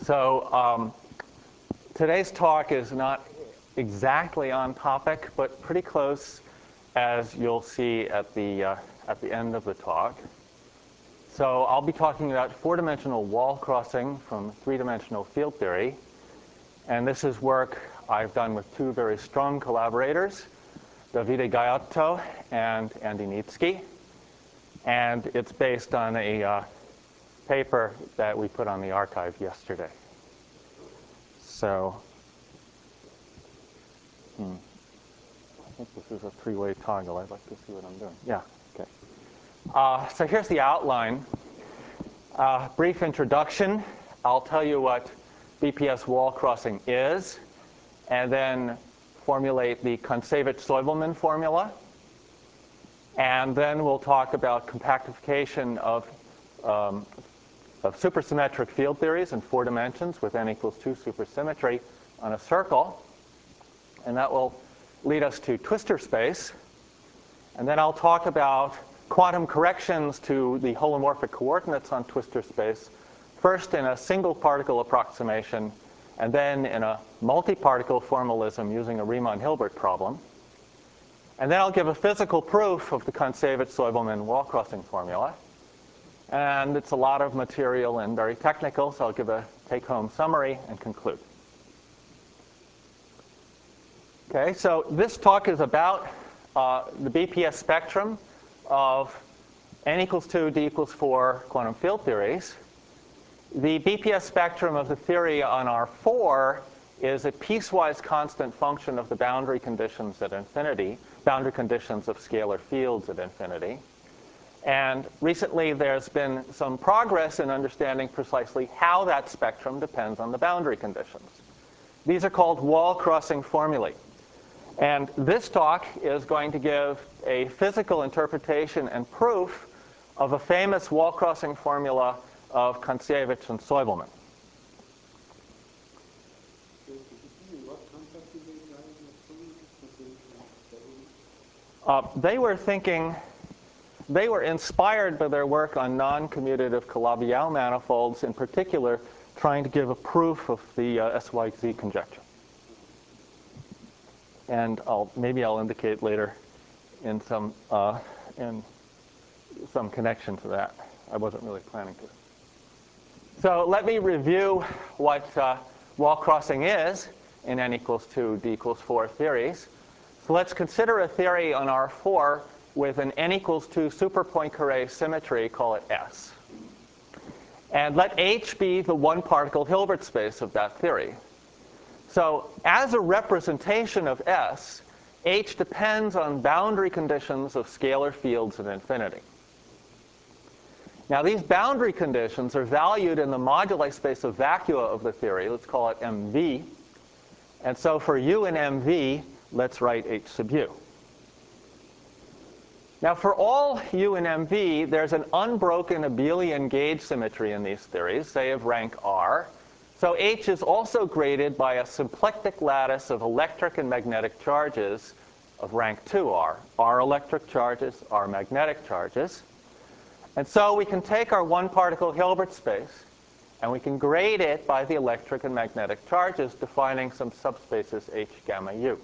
So today's talk is not exactly on topic, but pretty close, as you'll see at the end of the talk. So I'll be talking about four-dimensional wall crossing from three-dimensional field theory. And this is work I've done with two very strong collaborators, Davide Gaiotto and Andy Niedzki. And it's based on a paper that we put on the archive yesterday. So I think this is a three-way toggle. I'd like to see what I'm doing. Yeah, okay. So here's the outline. Brief introduction. I'll tell you what BPS wall crossing is, and then formulate the Kontsevich-Soibelman formula. And then we'll talk about compactification of supersymmetric field theories in 4 dimensions with n equals 2 supersymmetry on a circle. And that will lead us to twistor space. And then I'll talk about quantum corrections to the holomorphic coordinates on twistor space, first in a single particle approximation, and then in a multi-particle formalism using a Riemann-Hilbert problem. And then I'll give a physical proof of the Kontsevich-Soibelman wall crossing formula. And it's a lot of material and very technical, so I'll give a take-home summary and conclude. Okay, so this talk is about the BPS spectrum of n equals 2, d equals 4 quantum field theories. The BPS spectrum of the theory on R4 is a piecewise constant function of the boundary conditions at infinity, boundary conditions of scalar fields at infinity. And recently there's been some progress in understanding precisely how that spectrum depends on the boundary conditions. These are called wall crossing formulae. And this talk is going to give a physical interpretation and proof of a famous wall crossing formula of Kontsevich and Soibelman. They were inspired by their work on non-commutative Calabi-Yau manifolds, in particular trying to give a proof of the SYZ conjecture. And maybe I'll indicate later in some connection to that. I wasn't really planning to. So let me review what wall crossing is in n equals 2, d equals 4 theories. So let's consider a theory on R4 with an n equals 2 super Poincare symmetry, call it S. And let H be the one-particle Hilbert space of that theory. So as a representation of S, H depends on boundary conditions of scalar fields at infinity. Now these boundary conditions are valued in the moduli space of vacua of the theory. Let's call it MV. And so for U in MV, let's write H sub U. Now for all U in MV, there's an unbroken abelian gauge symmetry in these theories, say of rank R. So H is also graded by a symplectic lattice of electric and magnetic charges of rank 2R. R electric charges, R magnetic charges. And so we can take our one-particle Hilbert space, and we can grade it by the electric and magnetic charges, defining some subspaces H gamma U.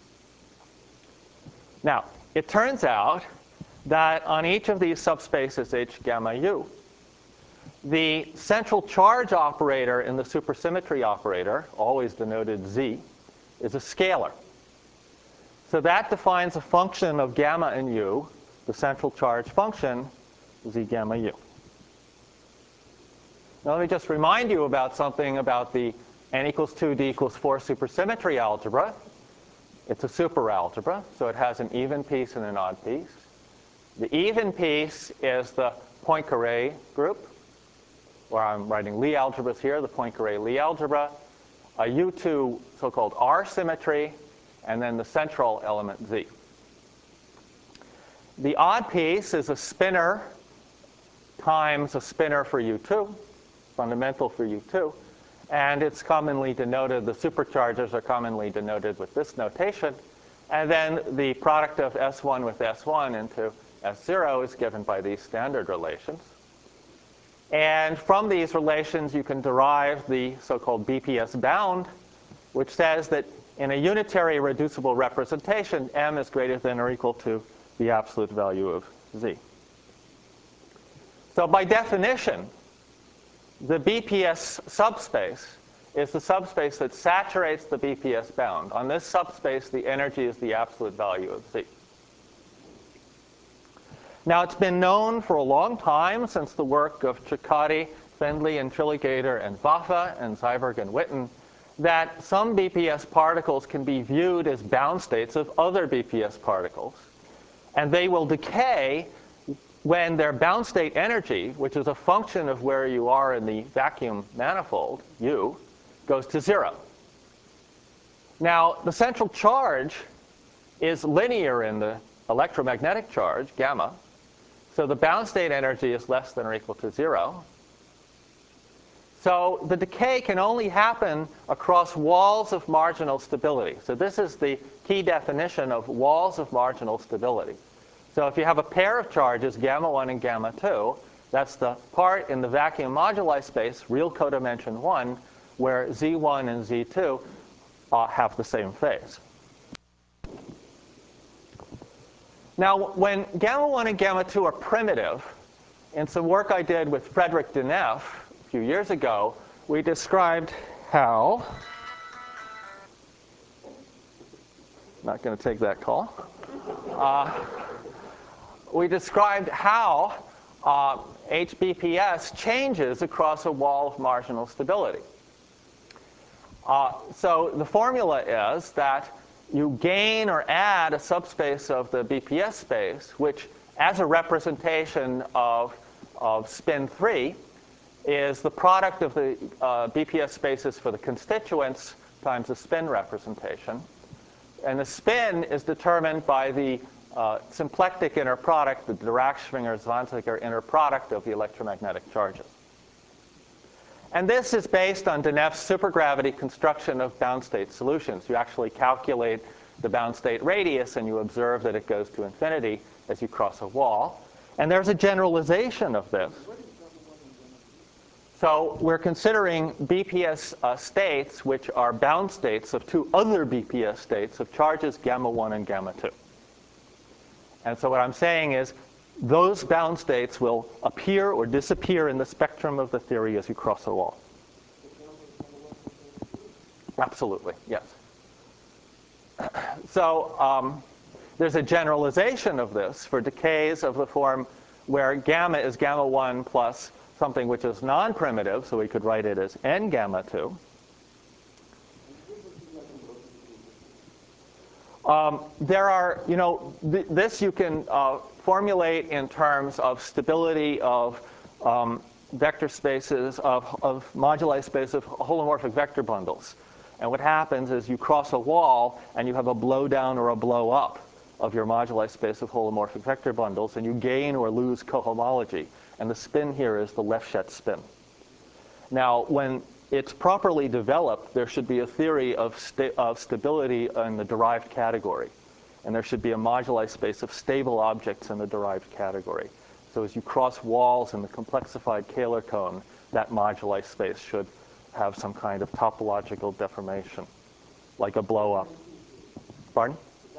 Now, it turns out that on each of these subspaces H gamma U, the central charge operator in the supersymmetry operator, always denoted Z, is a scalar. So that defines a function of gamma in U, the central charge function, Z gamma U. Now let me just remind you about something about the n equals 2, d equals 4 supersymmetry algebra. It's a superalgebra, so it has an even piece and an odd piece. The even piece is the Poincare group, where I'm writing Lie algebras here, the Poincare Lie algebra, a U2 so-called R symmetry, and then the central element Z. The odd piece is a spinor times a spinor for U2, fundamental for U2, and it's commonly denoted, the supercharges are commonly denoted with this notation, and then the product of S1 with S1 into S0 is given by these standard relations. And from these relations, you can derive the so-called BPS bound, which says that in a unitary reducible representation, m is greater than or equal to the absolute value of z. So by definition, the BPS subspace is the subspace that saturates the BPS bound. On this subspace, the energy is the absolute value of z. Now, it's been known for a long time, since the work of Cicciotti, Findlay, and Trilligator, and Vafa, and Zyberg, and Witten, that some BPS particles can be viewed as bound states of other BPS particles. And they will decay when their bound state energy, which is a function of where you are in the vacuum manifold, U, goes to 0. Now, the central charge is linear in the electromagnetic charge, gamma. So the bound state energy is less than or equal to 0. So the decay can only happen across walls of marginal stability. So this is the key definition of walls of marginal stability. So if you have a pair of charges, gamma 1 and gamma 2, that's the part in the vacuum moduli space, real codimension 1, where Z1 and Z2 have the same phase. Now, when gamma 1 and gamma 2 are primitive, in some work I did with Frederick Deneff a few years ago, we described how, not going to take that call, we described how HBPS changes across a wall of marginal stability. So the formula is that you gain or add a subspace of the BPS space, which, as a representation of spin 3, is the product of the BPS spaces for the constituents times the spin representation. And the spin is determined by the symplectic inner product, the Dirac-Schwinger-Zwanziger inner product of the electromagnetic charges. And this is based on Deneff's supergravity construction of bound state solutions. You actually calculate the bound state radius, and you observe that it goes to infinity as you cross a wall. And there's a generalization of this. So we're considering BPS states, which are bound states of two other BPS states of charges gamma 1 and gamma 2. And so what I'm saying is, those bound states will appear or disappear in the spectrum of the theory as you cross a wall. Absolutely, yes. So there's a generalization of this for decays of the form where gamma is gamma 1 plus something which is non-primitive, so we could write it as n gamma 2. There are, this you can formulate in terms of stability of vector spaces, of moduli space of holomorphic vector bundles. And what happens is you cross a wall and you have a blow down or a blow up of your moduli space of holomorphic vector bundles, and you gain or lose cohomology. And the spin here is the Lefschetz spin. Now, when it's properly developed, there should be a theory of stability in the derived category. And there should be a moduli space of stable objects in the derived category. So as you cross walls in the complexified Kähler cone, that moduli space should have some kind of topological deformation, like a blow up. Pardon?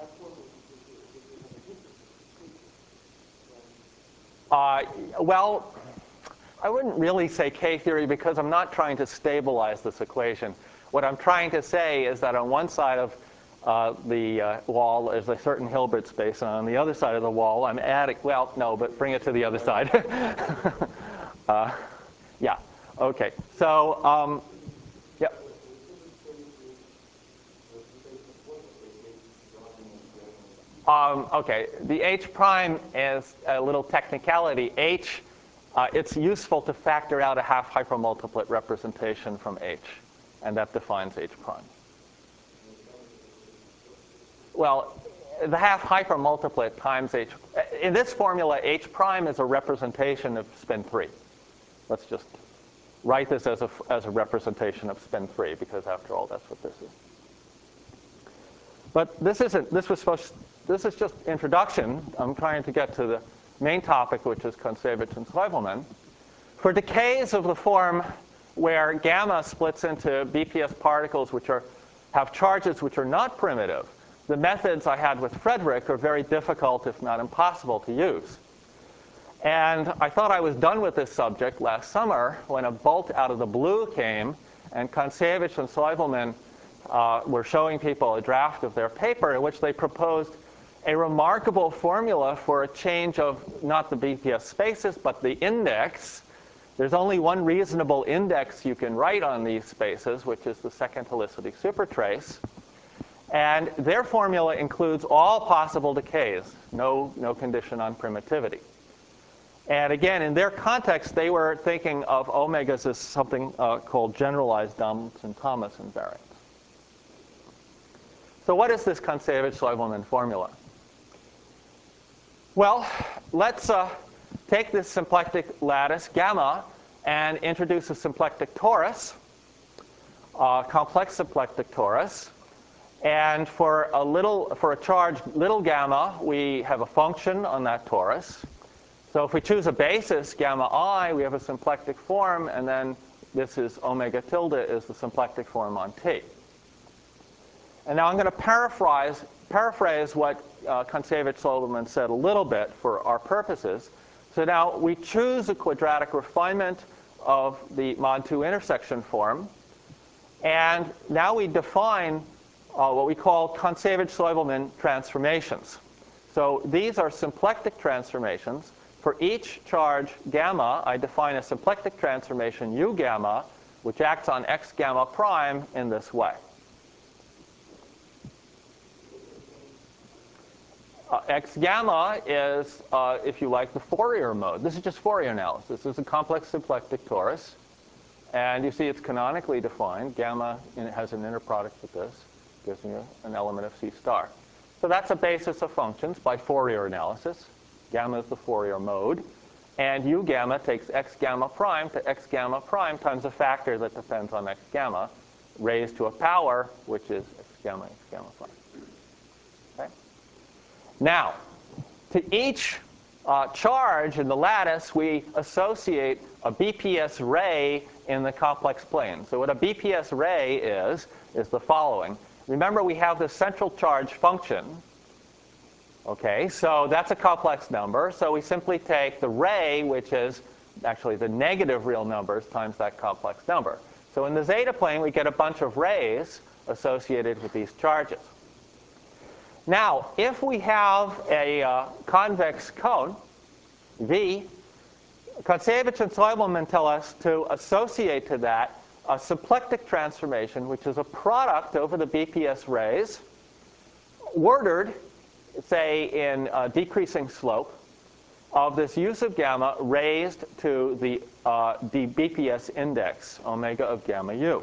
Well, I wouldn't really say K-theory because I'm not trying to stabilize this equation. What I'm trying to say is that on one side of the wall is a certain Hilbert space, and on the other side of the wall I'm adding, well, no, but bring it to the other side. Yeah, okay. So, yeah. Okay, the H prime is a little technicality. H, it's useful to factor out a half hypermultiplet representation from H, and that defines H prime. Well, the half hypermultiplet times H, in this formula, H prime is a representation of spin 3. Let's just write this as a representation of spin 3, because after all, that's what this is. But this is just introduction. I'm trying to get to the main topic, which is Kontsevich and Slievelman. For decays of the form where gamma splits into BPS particles which have charges which are not primitive, the methods I had with Frederick are very difficult, if not impossible, to use. And I thought I was done with this subject last summer when a bolt out of the blue came, and Kontsevich and Soivelman were showing people a draft of their paper in which they proposed a remarkable formula for a change of not the BPS spaces, but the index. There's only one reasonable index you can write on these spaces, which is the second helicity supertrace. And their formula includes all possible decays, no condition on primitivity. And again, in their context, they were thinking of omegas as something called generalized Donaldson-Thomas invariants. So what is this Kontsevich-Soivelman formula? Well, let's take this symplectic lattice gamma and introduce a symplectic torus, complex symplectic torus. And for a charge little gamma, we have a function on that torus. So if we choose a basis, gamma I, we have a symplectic form, and then this is omega tilde is the symplectic form on T. And now I'm going to paraphrase what Kontsevich-Soivelman said a little bit for our purposes. So now we choose a quadratic refinement of the mod 2 intersection form. And now we define what we call Kontsevich-Soivelman transformations. So these are symplectic transformations. For each charge gamma, I define a symplectic transformation U gamma, which acts on X gamma prime in this way. X gamma is, if you like, the Fourier mode. This is just Fourier analysis. This is a complex symplectic torus. And you see it's canonically defined. Gamma has an inner product with this. Gives you an element of C star. So that's a basis of functions by Fourier analysis. Gamma is the Fourier mode. And U gamma takes X gamma prime to X gamma prime times a factor that depends on X gamma raised to a power, which is X gamma prime. Okay? Now, to each charge in the lattice, we associate a BPS ray in the complex plane. So what a BPS ray is the following. Remember, we have the central charge function. Okay, so that's a complex number. So we simply take the ray, which is actually the negative real numbers, times that complex number. So in the zeta plane, we get a bunch of rays associated with these charges. Now, if we have a convex cone, V, Kontsevich and Soivelman tell us to associate to that a symplectic transformation, which is a product over the BPS rays, ordered, say, in decreasing slope, of this U sub gamma raised to the BPS index, omega of gamma U.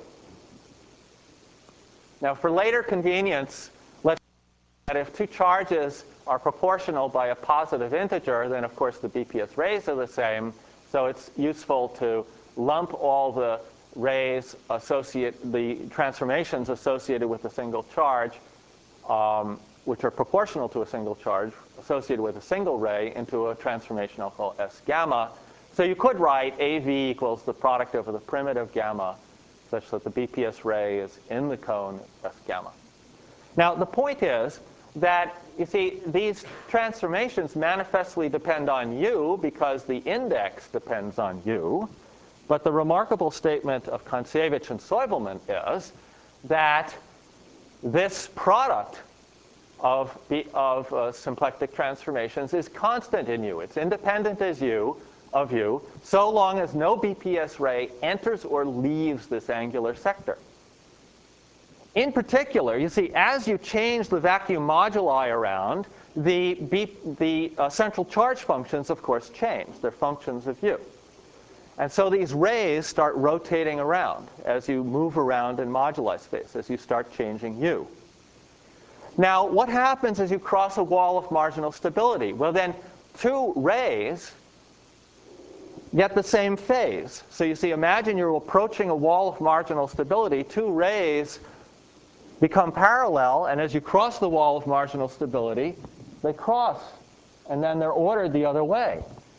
Now, for later convenience, let's say that if two charges are proportional by a positive integer, then, of course, the BPS rays are the same. So it's useful to lump all the rays the transformations associated with a single charge, which are proportional to a single charge associated with a single ray, into a transformation I'll call S gamma. So you could write AV equals the product over the primitive gamma, such that the BPS ray is in the cone S gamma. Now, the point is that, you see, these transformations manifestly depend on U because the index depends on U. But the remarkable statement of Kontsevich and Soivelman is that this product of symplectic transformations is constant in U. It's independent of U, so long as no BPS ray enters or leaves this angular sector. In particular, you see, as you change the vacuum moduli around, the central charge functions, of course, change. They're functions of U. And so these rays start rotating around as you move around in moduli space, as you start changing U. Now, what happens as you cross a wall of marginal stability? Well, then two rays get the same phase. So you see, imagine you're approaching a wall of marginal stability. Two rays become parallel, and as you cross the wall of marginal stability, they cross, and then they're ordered the other way.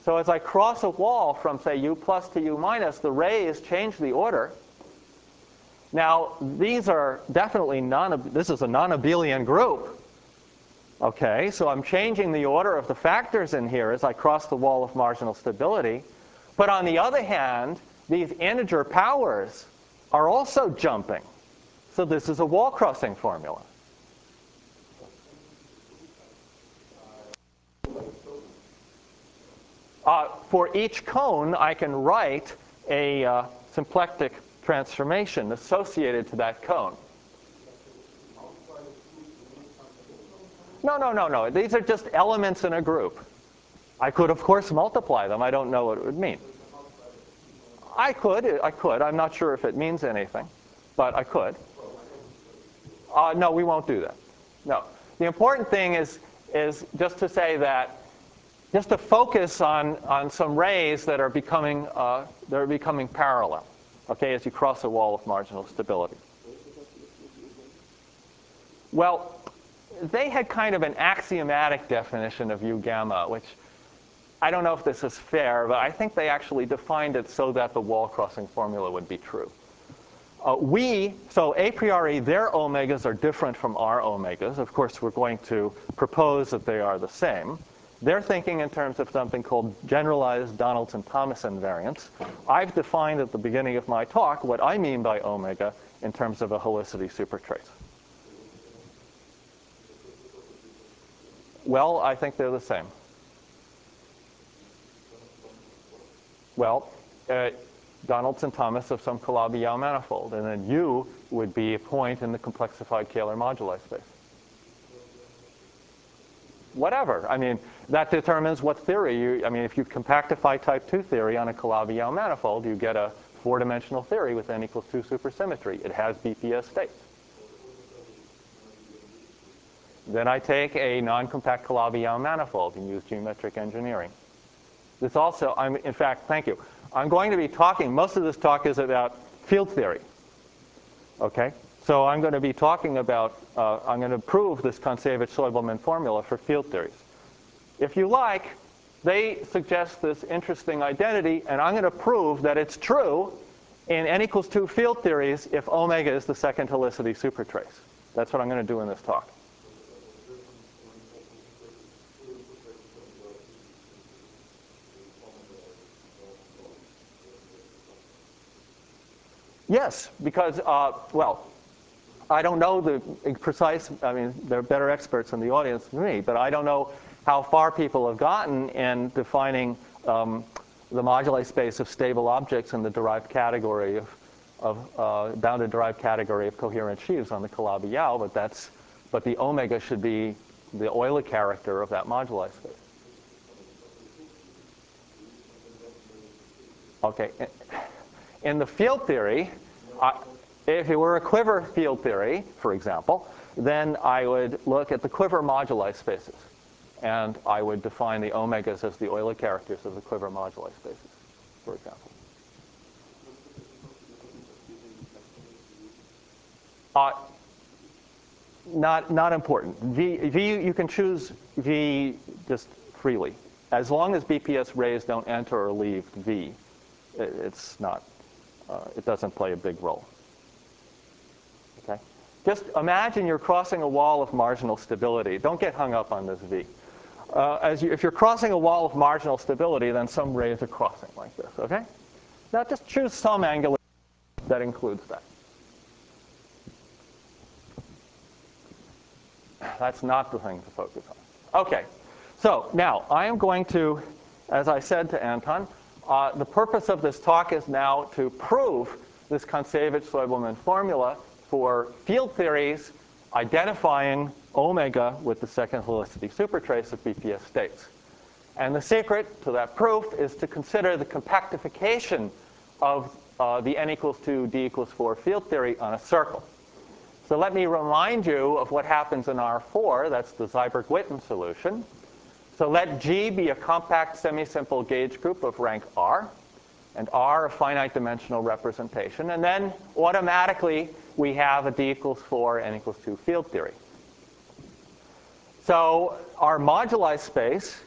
So as I cross a wall from, say, U plus to U minus, the rays change the order. Now, these are definitely this is a non-abelian group. Okay, so I'm changing the order of the factors in here as I cross the wall of marginal stability. But on the other hand, these integer powers are also jumping. So this is a wall crossing formula. For each cone, I can write a symplectic transformation associated to that cone. No. These are just elements in a group. I could, of course, multiply them. I don't know what it would mean. I could. I'm not sure if it means anything, but I could. No, we won't do that. No. The important thing is just to say that, just to focus on some rays that are becoming parallel, okay, as you cross a wall of marginal stability. Well, they had kind of an axiomatic definition of U gamma, which I don't know if this is fair, but I think they actually defined it so that the wall crossing formula would be true. So a priori, their omegas are different from our omegas. Of course, we're going to propose that they are the same. They're thinking in terms of something called generalized Donaldson-Thomas invariance. I've defined at the beginning of my talk what I mean by omega in terms of a helicity supertrace. Well, I think they're the same. Well, Donaldson-Thomas of some Calabi-Yau manifold, and then U would be a point in the complexified Kähler moduli space. Whatever. I mean, that determines what theory if you compactify type 2 theory on a Calabi-Yau manifold, you get a four-dimensional theory with n equals 2 supersymmetry. It has BPS states. Then I take a non-compact Calabi-Yau manifold and use geometric engineering. This also, in fact, thank you. I'm going to be talking, most of this talk is about field theory. Okay? So I'm going to be talking about, I'm going to prove this Kontsevich-Soibelman formula for field theories. If you like, they suggest this interesting identity, and I'm going to prove that it's true in n equals 2 field theories if omega is the second helicity supertrace. That's what I'm going to do in this talk. Yes, because, well, I don't know the precise, there are better experts in the audience than me, but I don't know how far people have gotten in defining the moduli space of stable objects in the derived category of bounded derived category of coherent sheaves on the Calabi-Yau, but the omega should be the Euler character of that moduli space. Okay. In the field theory, if it were a quiver field theory, for example, then I would look at the quiver moduli spaces. And I would define the omegas as the Euler characters of the quiver moduli spaces, for example. Not important. V, you can choose V just freely. As long as BPS rays don't enter or leave V, it's not. It doesn't play a big role. Okay? Just imagine you're crossing a wall of marginal stability. Don't get hung up on this V. If you're crossing a wall of marginal stability, then some rays are crossing like this. Okay? Now just choose some angular that includes that. That's not the thing to focus on. Okay. So now I am going to, as I said to Anton, the purpose of this talk is now to prove this Kontsevich-Soibelman formula for field theories identifying omega with the second helicity supertrace of BPS states. And the secret to that proof is to consider the compactification of the n equals 2, d equals 4 field theory on a circle. So let me remind you of what happens in R4. That's the Seiberg-Witten solution. So let G be a compact semisimple gauge group of rank R, and R a finite dimensional representation. And then automatically we have a d equals 4, n equals 2 field theory. So our moduli space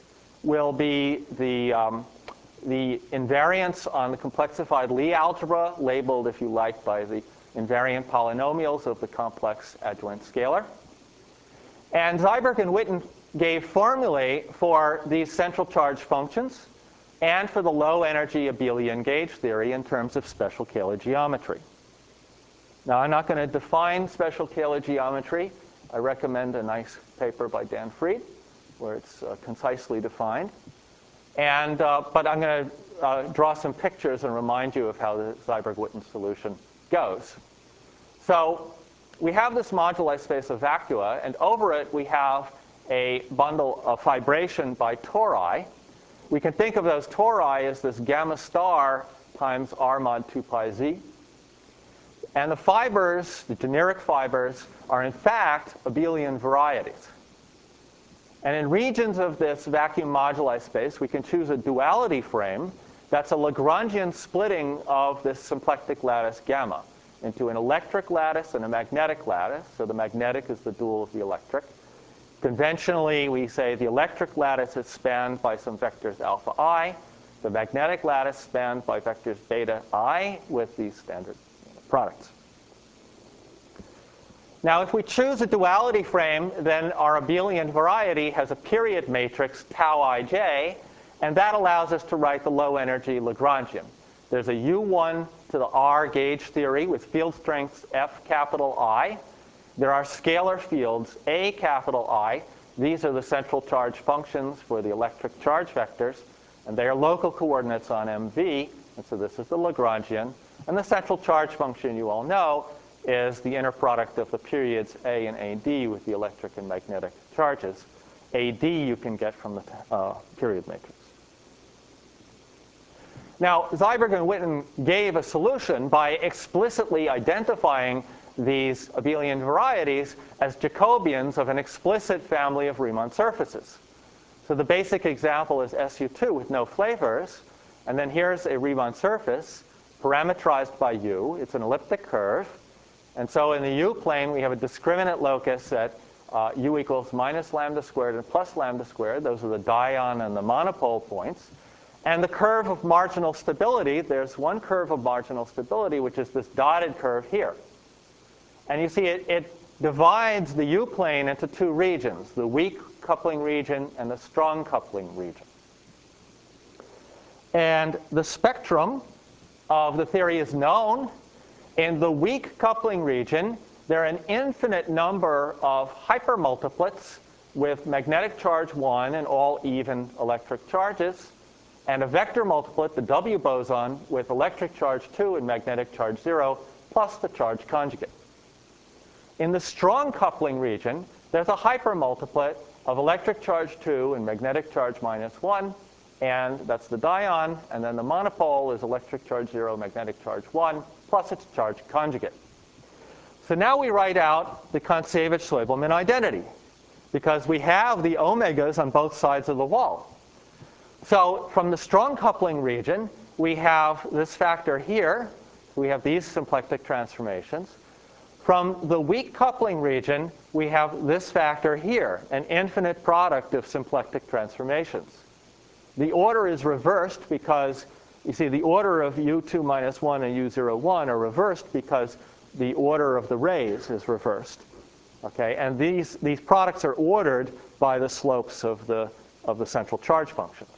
will be the invariants on the complexified Lie algebra, labeled, if you like, by the invariant polynomials of the complex adjoint scalar. And Seiberg and Witten gave formulae for these central charge functions and for the low-energy abelian gauge theory in terms of special Kähler geometry. Now, I'm not going to define special Kähler geometry. I recommend a nice paper by Dan Fried, where it's concisely defined. And, but I'm going to draw some pictures and remind you of how the Seiberg-Witten solution goes. So we have this moduli space of vacua, and over it we have a bundle of fibration by tori. We can think of those tori as this gamma star times r mod 2 pi z. And the fibers, the generic fibers, are in fact abelian varieties. And in regions of this vacuum moduli space, we can choose a duality frame that's a Lagrangian splitting of this symplectic lattice gamma into an electric lattice and a magnetic lattice. So the magnetic is the dual of the electric. Conventionally, we say the electric lattice is spanned by some vectors alpha I. The magnetic lattice spanned by vectors beta I with these standard products. Now, if we choose a duality frame, then our abelian variety has a period matrix tau ij, and that allows us to write the low-energy Lagrangian. There's a U1 to the R gauge theory with field strengths F capital I. There are scalar fields A capital I. These are the central charge functions for the electric charge vectors, and they are local coordinates on MV, and so this is the Lagrangian. And the central charge function, you all know, is the inner product of the periods A and AD with the electric and magnetic charges. AD you can get from the period matrix. Now, Seiberg and Witten gave a solution by explicitly identifying these abelian varieties as Jacobians of an explicit family of Riemann surfaces. So the basic example is SU2 with no flavors. And then here's a Riemann surface parametrized by U. It's an elliptic curve. And so in the U plane, we have a discriminant locus at U equals minus lambda squared and plus lambda squared. Those are the dion and the monopole points. And the curve of marginal stability, there's one curve of marginal stability, which is this dotted curve here. And you see it divides the U plane into two regions, the weak coupling region and the strong coupling region. And the spectrum of the theory is known. In the weak coupling region, there are an infinite number of hypermultiplets with magnetic charge 1 and all even electric charges, and a vector multiplet, the W boson, with electric charge 2 and magnetic charge 0, plus the charge conjugate. In the strong coupling region, there's a hypermultiplet of electric charge 2 and magnetic charge -1, and that's the dion, and then the monopole is electric charge 0, magnetic charge 1, plus its charge conjugate. So now we write out the Kontsevich-Slöbelman identity, because we have the omegas on both sides of the wall. So from the strong coupling region, we have this factor here. We have these symplectic transformations. From the weak coupling region, we have this factor here, an infinite product of symplectic transformations. The order is reversed because, you see, the order of U2 minus 1 and U01 are reversed because the order of the rays is reversed. Okay? And these products are ordered by the slopes of the central charge function.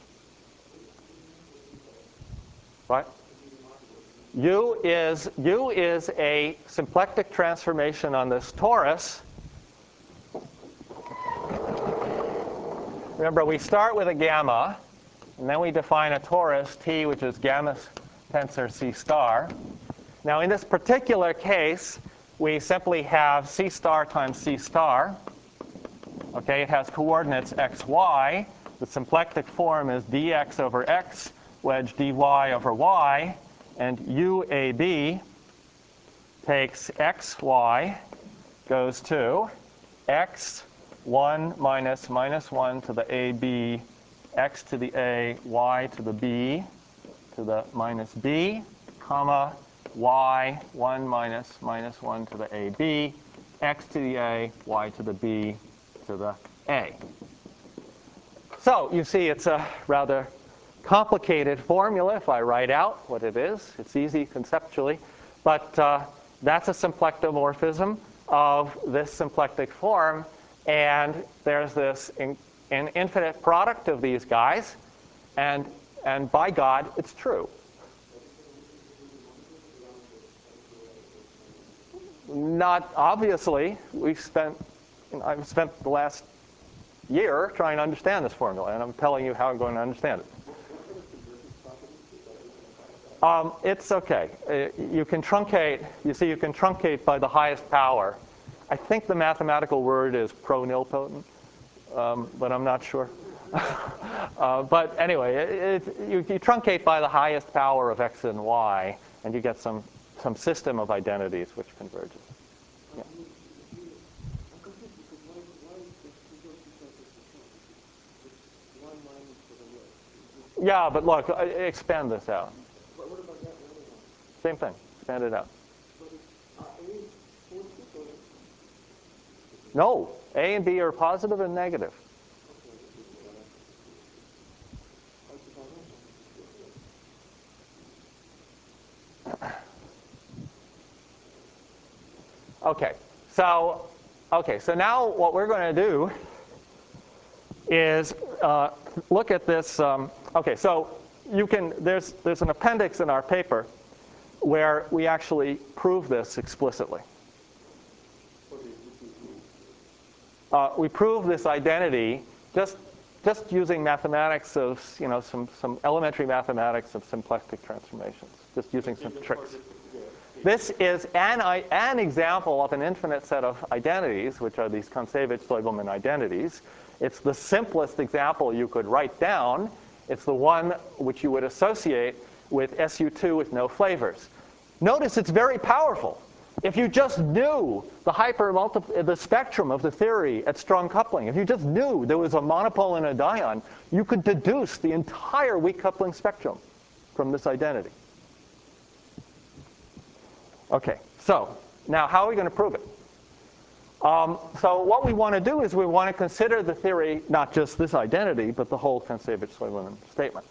Right? U is a symplectic transformation on this torus. Remember, we start with a gamma, and then we define a torus T, which is gamma tensor C star. Now, in this particular case, we simply have C star times C star. Okay, it has coordinates x, y. The symplectic form is dx over x wedge dy over y. And UAB takes xy, goes to x1 minus -1 to the AB, x to the A, y to the B, to the minus B, comma, y, 1 minus -1 to the AB, x to the A, y to the B, to the A. So you see it's a rather complicated formula if I write out what it is. It's easy conceptually. But that's a symplectomorphism of this symplectic form. And there's this an infinite product of these guys. And by God, it's true. Not obviously. I've spent the last year trying to understand this formula, and I'm telling you how I'm going to understand it. It's okay. You can truncate. You see, you can truncate by the highest power. I think the mathematical word is pro-nilpotent, but I'm not sure. But anyway, you truncate by the highest power of x and y, and you get some system of identities which converges. Yeah. Yeah, but look, expand this out. Same thing. Expand it out. No. A and B are positive and negative. Okay. So now what we're going to do is look at this. Okay. So there's an appendix in our paper where we actually prove this explicitly. We prove this identity just using mathematics of some elementary mathematics of symplectic transformations, just using some tricks. This is an example of an infinite set of identities, which are these Kontsevich-Slobelman identities. It's the simplest example you could write down. It's the one which you would associate with SU2 with no flavors. Notice it's very powerful. If you just knew the spectrum of the theory at strong coupling, if you just knew there was a monopole and a dion, you could deduce the entire weak coupling spectrum from this identity. Okay, so now how are we going to prove it? So what we want to do is we want to consider the theory, not just this identity, but the whole Kontsevich-Slobelman statement.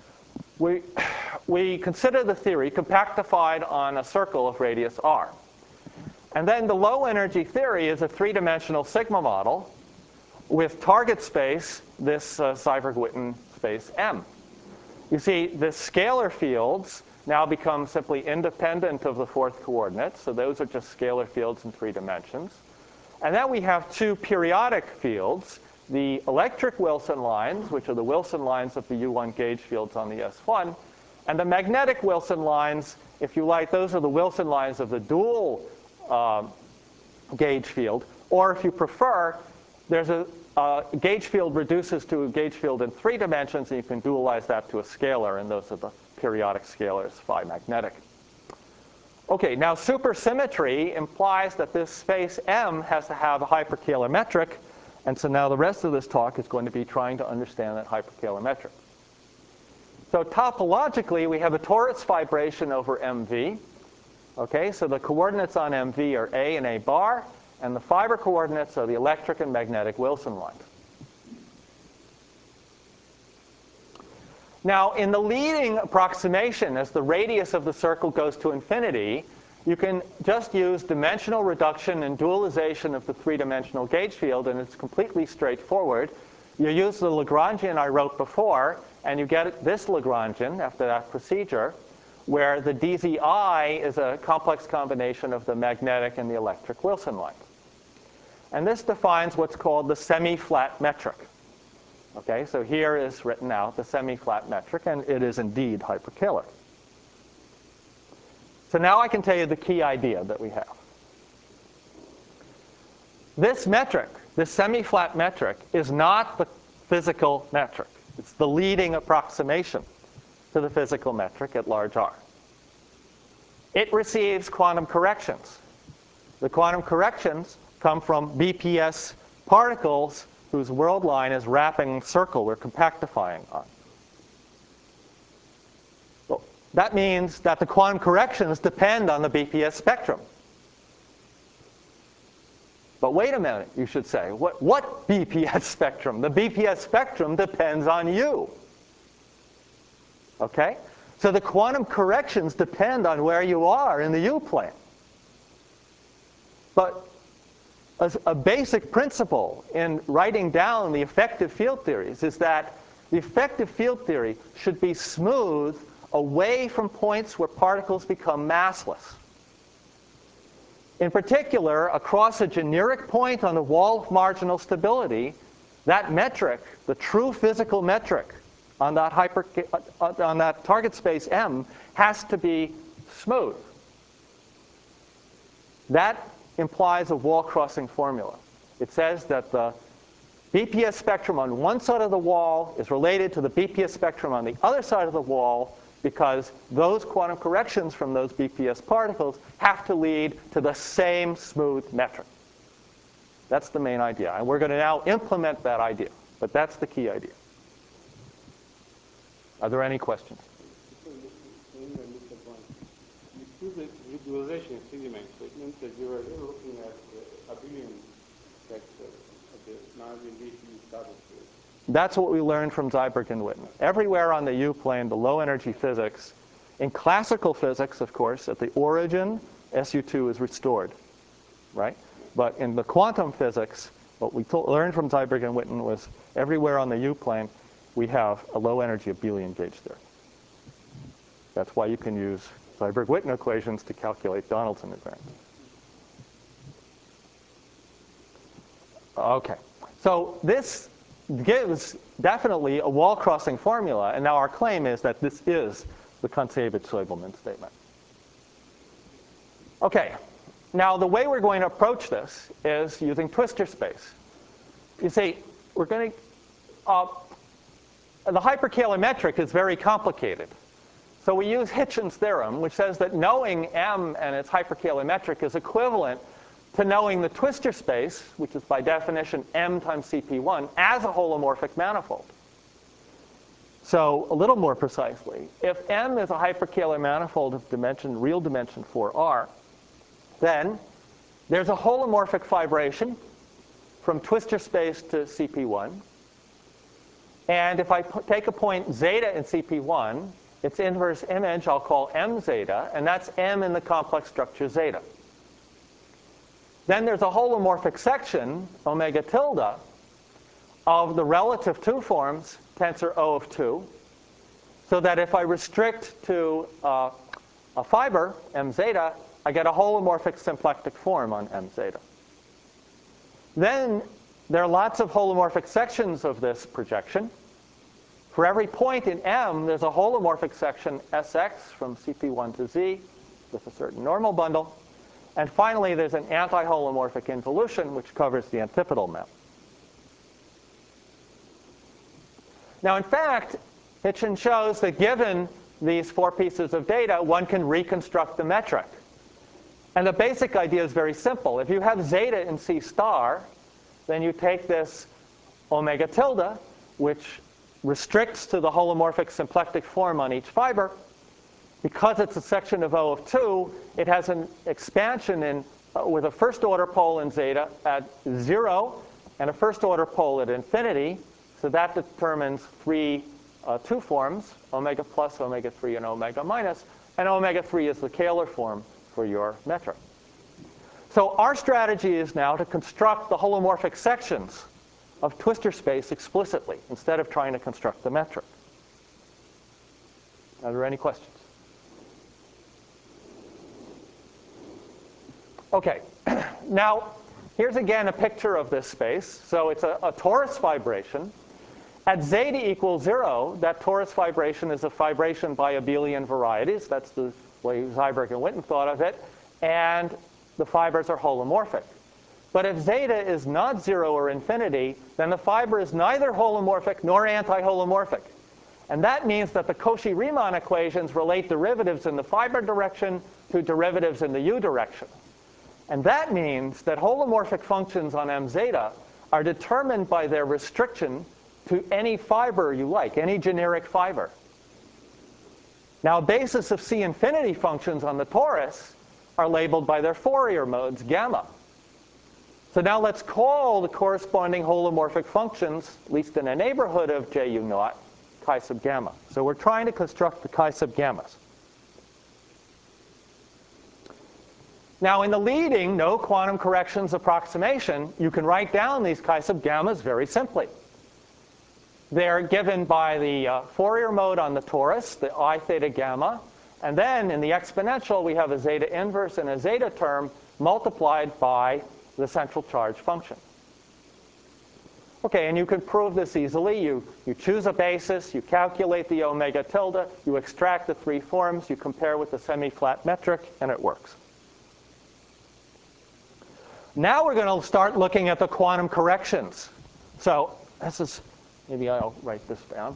We consider the theory compactified on a circle of radius r. And then the low energy theory is a three-dimensional sigma model with target space, this Seiberg-Witten space M. You see, the scalar fields now become simply independent of the fourth coordinate. So those are just scalar fields in 3 dimensions. And then we have 2 periodic fields, the electric Wilson lines, which are the Wilson lines of the U1 gauge fields on the S1, and the magnetic Wilson lines, if you like, those are the Wilson lines of the dual gauge field. Or if you prefer, there's a gauge field reduces to a gauge field in 3 dimensions, and you can dualize that to a scalar, and those are the periodic scalars, phi magnetic. Okay, now supersymmetry implies that this space M has to have a hyperkähler metric, and so now the rest of this talk is going to be trying to understand that hyperkähler metric. So topologically, we have a torus vibration over MV. Okay, so the coordinates on MV are A and A bar, and the fiber coordinates are the electric and magnetic Wilson lines. Now, in the leading approximation, as the radius of the circle goes to infinity, you can just use dimensional reduction and dualization of the 3-dimensional gauge field, and it's completely straightforward. You use the Lagrangian I wrote before, and you get this Lagrangian after that procedure, where the dzi is a complex combination of the magnetic and the electric Wilson lines. And this defines what's called the semi-flat metric. Okay, so here is written out the semi-flat metric, and it is indeed hyperkähler. So now I can tell you the key idea that we have. This metric, this semi-flat metric, is not the physical metric. It's the leading approximation to the physical metric at large R. It receives quantum corrections. The quantum corrections come from BPS particles whose world line is wrapping circle we're compactifying on. Well, that means that the quantum corrections depend on the BPS spectrum. But wait a minute, you should say. What BPS spectrum? The BPS spectrum depends on you. Okay? So the quantum corrections depend on where you are in the U-plane. But a basic principle in writing down the effective field theories is that the effective field theory should be smooth away from points where particles become massless. In particular, across a generic point on the wall of marginal stability, that metric, the true physical metric on that target space M, has to be smooth. That implies a wall-crossing formula. It says that the BPS spectrum on one side of the wall is related to the BPS spectrum on the other side of the wall because those quantum corrections from those BPS particles have to lead to the same smooth metric. That's the main idea. And we're going to now implement that idea. But that's the key idea. Are there any questions? You do the visualization experiment, so it means that you are looking at a billion sector of the non-BPS started with. That's what we learned from Zyberg and Witten. Everywhere on the U-plane, the low-energy physics, in classical physics, of course, at the origin, SU2 is restored, right? But in the quantum physics, what we learned from Zyberg and Witten was everywhere on the U-plane, we have a low-energy abelian gauge theory. That's why you can use Zyberg-Witten equations to calculate Donaldson invariance. Okay, so this gives definitely a wall-crossing formula, and now our claim is that this is the Kontsevich-Soibelman statement. Okay, now the way we're going to approach this is using twistor space. You see, we're going to, the hyperkähler metric is very complicated. So we use Hitchin's theorem, which says that knowing M and its hyperkähler metric is equivalent to knowing the twistor space, which is by definition M times CP1, as a holomorphic manifold. So a little more precisely, if M is a hyperkähler manifold of dimension, real dimension 4R, then there's a holomorphic fibration from twistor space to CP1. And if I take a point zeta in CP1, its inverse image I'll call M zeta, and that's M in the complex structure zeta. Then there's a holomorphic section, omega tilde, of the relative two forms, tensor O of 2, so that if I restrict to a fiber, M zeta, I get a holomorphic symplectic form on M zeta. Then there are lots of holomorphic sections of this projection. For every point in M, there's a holomorphic section Sx from CP1 to Z with a certain normal bundle. And finally, there's an anti-holomorphic involution, which covers the antipodal map. Now, in fact, Hitchin shows that given these four pieces of data, one can reconstruct the metric. And the basic idea is very simple. If you have zeta in C star, then you take this omega tilde, which restricts to the holomorphic symplectic form on each fiber. Because it's a section of O of 2, it has an expansion with a first-order pole in zeta at 0 and a first-order pole at infinity. So that determines three two forms, omega plus, omega 3, and omega minus. And omega 3 is the Kähler form for your metric. So our strategy is now to construct the holomorphic sections of twistor space explicitly instead of trying to construct the metric. Are there any questions? Okay, now here's again a picture of this space. So it's a torus vibration. At zeta equals 0, that torus vibration is a vibration by abelian varieties. That's the way Zyberg and Witten thought of it. And the fibers are holomorphic. But if zeta is not 0 or infinity, then the fiber is neither holomorphic nor anti-holomorphic. And that means that the Cauchy-Riemann equations relate derivatives in the fiber direction to derivatives in the u direction. And that means that holomorphic functions on M zeta are determined by their restriction to any fiber you like, any generic fiber. Now, a basis of C infinity functions on the torus are labeled by their Fourier modes, gamma. So now let's call the corresponding holomorphic functions, at least in a neighborhood of Ju naught, chi sub gamma. So we're trying to construct the chi sub gammas. Now in the leading no quantum corrections approximation, you can write down these chi sub gammas very simply. They're given by the Fourier mode on the torus, the I theta gamma. And then in the exponential, we have a zeta inverse and a zeta term multiplied by the central charge function. Okay, and you can prove this easily. You choose a basis, you calculate the omega tilde, you extract the three forms, you compare with the semi-flat metric, and it works. Now we're going to start looking at the quantum corrections. So this is, maybe I'll write this down.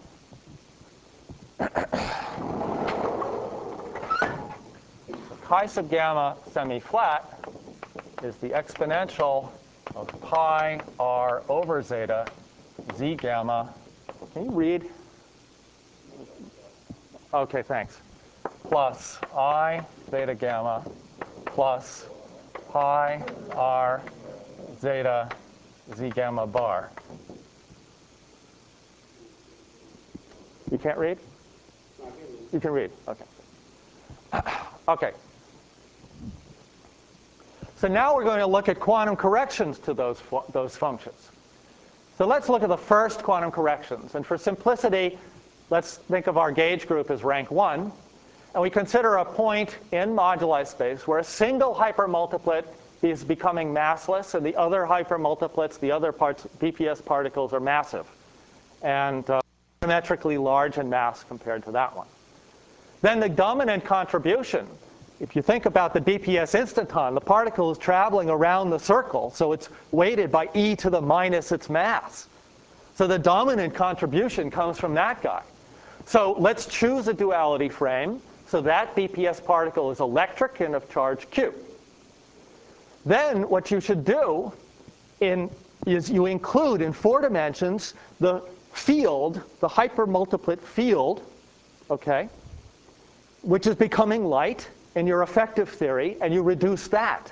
Chi sub gamma semi-flat is the exponential of pi r over zeta z gamma. Can you read? Okay, thanks. Plus I theta gamma plus pi r zeta z gamma bar. You can't read? You can read. Okay. Okay. So now we're going to look at quantum corrections to those functions. So let's look at the first quantum corrections. And for simplicity, let's think of our gauge group as rank 1. And we consider a point in moduli space where a single hypermultiplet is becoming massless, and the other hypermultiplets, the other parts, BPS particles, are massive and symmetrically large in mass compared to that one. Then the dominant contribution. If you think about the BPS instanton, the particle is traveling around the circle, so it's weighted by e to the minus its mass. So the dominant contribution comes from that guy. So let's choose a duality frame so that BPS particle is electric and of charge q. Then what you should do is you include in 4 dimensions the field, the hypermultiplet field, okay, which is becoming light in your effective theory, and you reduce that.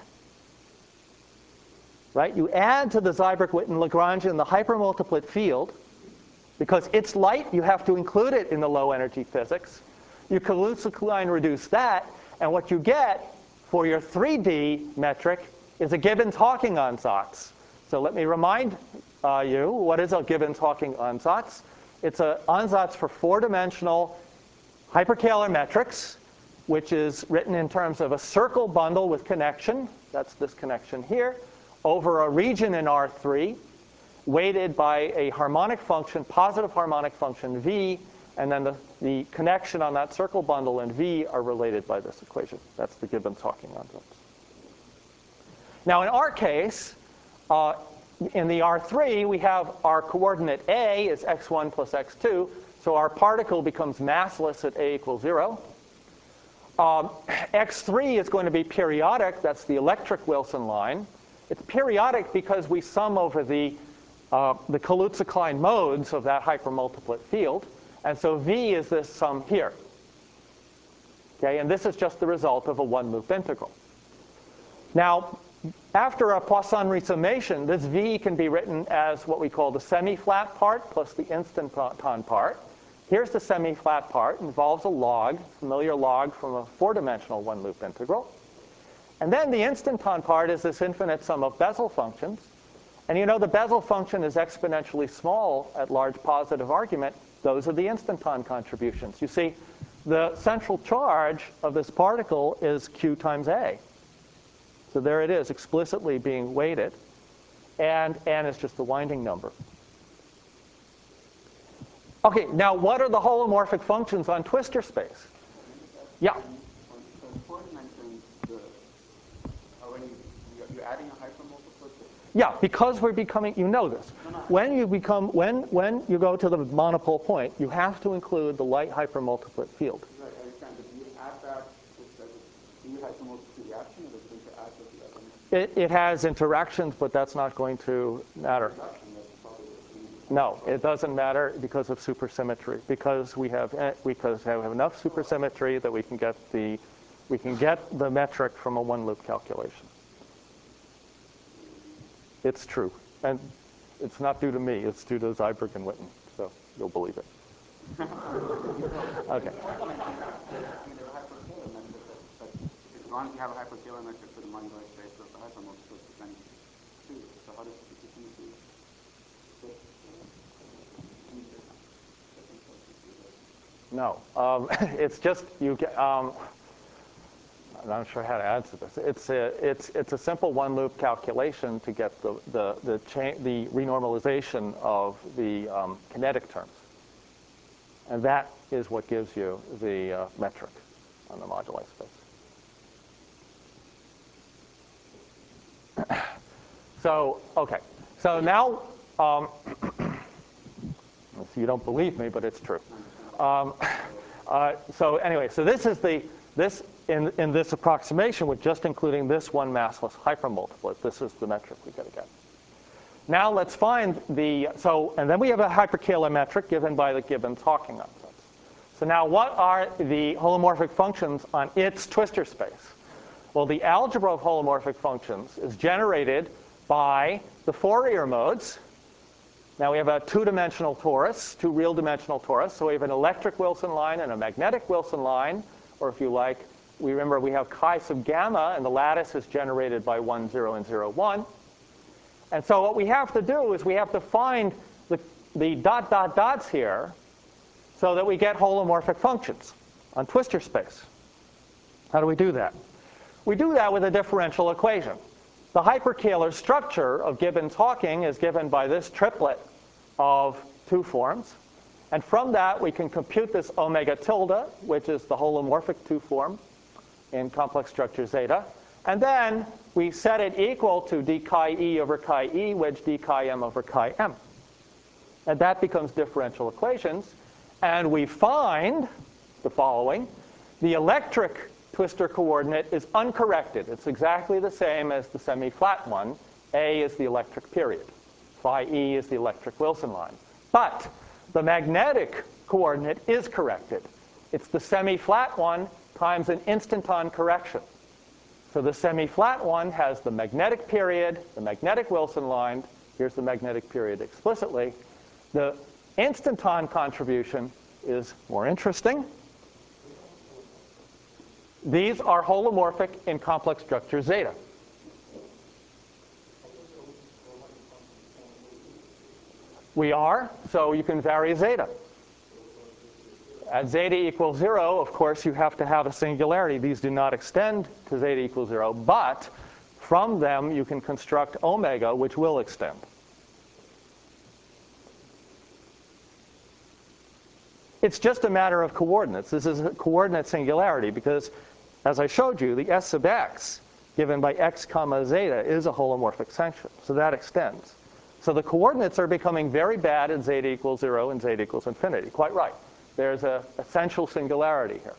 Right? You add to the Seiberg-Witten-Lagrangian the hypermultiplet field. Because it's light, you have to include it in the low energy physics. You Kaluza-Klein reduce that, and what you get for your 3D metric is a Gibbons-Hawking ansatz. So let me remind you, what is a Gibbons-Hawking ansatz? It's an ansatz for 4-dimensional hyperkähler metrics, which is written in terms of a circle bundle with connection, that's this connection here, over a region in R3, weighted by a harmonic function, positive harmonic function V, and then the connection on that circle bundle and V are related by this equation. That's the Gibbons-Hawking ansatz. Now in our case, in the R3, we have our coordinate A is x1 plus x2, so our particle becomes massless at A equals 0. X3 is going to be periodic. That's the electric Wilson line. It's periodic because we sum over the Kaluza-Klein modes of that hypermultiplet field. And so V is this sum here. Okay, and this is just the result of a one-loop integral. Now, after a Poisson resummation, this V can be written as what we call the semi-flat part plus the instanton part. Here's the semi-flat part. It involves a log, familiar log from a 4-dimensional one-loop integral. And then the instanton part is this infinite sum of Bessel functions. And you know the Bessel function is exponentially small at large positive argument. Those are the instanton contributions. You see, the central charge of this particle is q times a. So there it is, explicitly being weighted. And n is just the winding number. Okay, now what are the holomorphic functions on twistor space? Yeah. So in 4 dimensions, you're adding a hypermultiplet? Yeah, because we're becoming, you know this. When you go to the monopole point, you have to include the light hypermultiplet field. Right, I understand. But do you add that with the hypermultiplet reaction, or does it interact with the other? It has interactions, but that's not going to matter. No, it doesn't matter because of supersymmetry. Because we have enough supersymmetry that we can get the metric from a one-loop calculation. It's true. And it's not due to me. It's due to Zyberg and Witten. So you'll believe it. Okay. I mean, there's a hypercalar metric that as long as you have a hypercalar metric for the modular space of the hypermultiples, then it's true. So how does consistency fit? I mean, no. It's just you get. I'm not sure how to answer this. It's a simple one-loop calculation to get the renormalization of the kinetic terms, and that is what gives you the metric on the moduli space. So okay. So now, so you don't believe me, but it's true. So anyway, so this is in this approximation, with just including this one massless hypermultiplet, this is the metric we got to get. Now let's find and then we have a hyperkähler metric given by the Gibbons-Hawking ansatz. So now what are the holomorphic functions on its twistor space? Well, the algebra of holomorphic functions is generated by the Fourier modes. Now we have a two-dimensional torus, two real dimensional torus. So we have an electric Wilson line and a magnetic Wilson line, or if you like, remember we have chi sub gamma, and the lattice is generated by 1, 0, and 0, 1. And so what we have to do is we have to find the dot, dot, dots here so that we get holomorphic functions on twistor space. How do we do that? We do that with a differential equation. The hyperkähler structure of Gibbons-Hawking is given by this triplet of two forms. And from that, we can compute this omega tilde, which is the holomorphic two form in complex structure zeta. And then we set it equal to d chi e over chi e, which d chi m over chi m. And that becomes differential equations. And we find the following. The electric twistor coordinate is uncorrected. It's exactly the same as the semi-flat one. A is the electric period. Phi e is the electric Wilson line. But the magnetic coordinate is corrected. It's the semi-flat one times an instanton correction. So the semi-flat one has the magnetic period, the magnetic Wilson line. Here's the magnetic period explicitly. The instanton contribution is more interesting. These are holomorphic in complex structure zeta. We are, so you can vary zeta. At zeta equals 0, of course, you have to have a singularity. These do not extend to zeta equals 0, but from them you can construct omega, which will extend. It's just a matter of coordinates. This is a coordinate singularity because, as I showed you, the S sub x given by x comma zeta is a holomorphic function. So that extends. So the coordinates are becoming very bad at zeta equals 0 and zeta equals infinity. Quite right. There's an essential singularity here.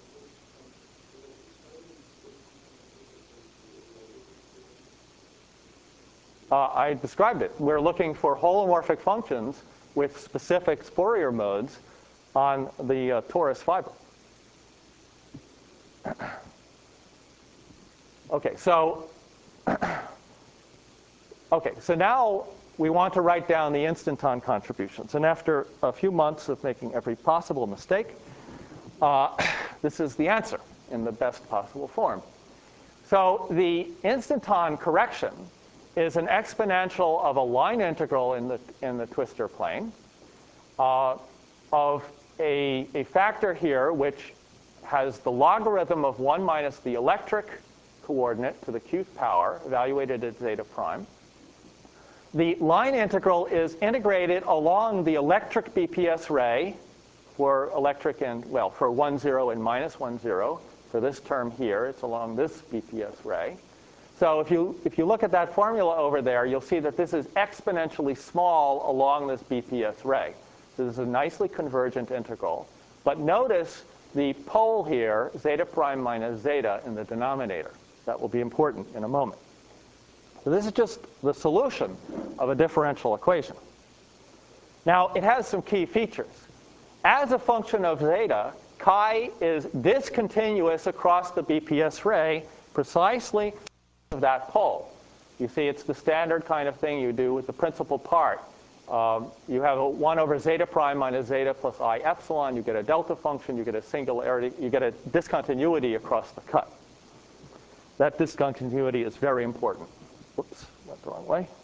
I described it. We're looking for holomorphic functions with specific Fourier modes on the torus fiber. Okay, so now we want to write down the instanton contributions. And after a few months of making every possible mistake, this is the answer in the best possible form. So the instanton correction is an exponential of a line integral in the twistor plane of a factor here which has the logarithm of 1 minus the electric coordinate to the qth power, evaluated at zeta prime. The line integral is integrated along the electric BPS ray for electric and, well, for 1, 0 and minus 1, 0. For this term here, it's along this BPS ray. So if you look at that formula over there, you'll see that this is exponentially small along this BPS ray. So this is a nicely convergent integral. But notice the pole here, zeta prime minus zeta, in the denominator. That will be important in a moment. So this is just the solution of a differential equation. Now, it has some key features. As a function of zeta, chi is discontinuous across the BPS ray precisely of that pole. You see, it's the standard kind of thing you do with the principal part. You have a 1 over zeta prime minus zeta plus I epsilon. You get a delta function. You get a singularity. You get a discontinuity across the cut. That discontinuity is very important. Whoops, went the wrong way.